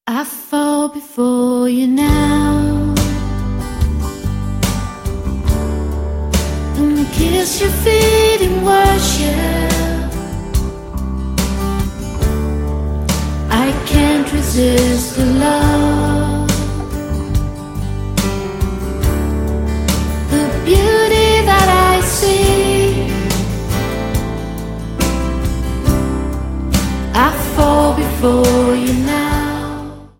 I fall before you now and kiss your feet in worship. I can't resist